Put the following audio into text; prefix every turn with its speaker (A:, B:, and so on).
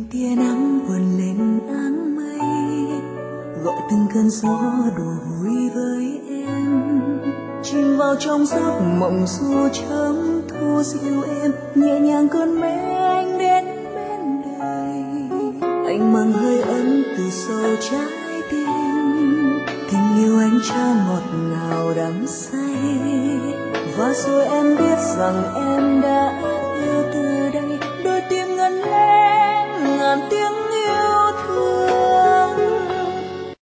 A: tia nắng vươn lên áng mây, gọi từng cơn gió đùa vui với em. Chìm vào trong giấc mộng du chớm thu dịu êm, nhẹ nhàng cơn mê anh đến bên đời. Anh mang hơi ấm từ sâu trái tim, tình yêu anh trao ngọt ngào đắm say. Và rồi em biết rằng em đã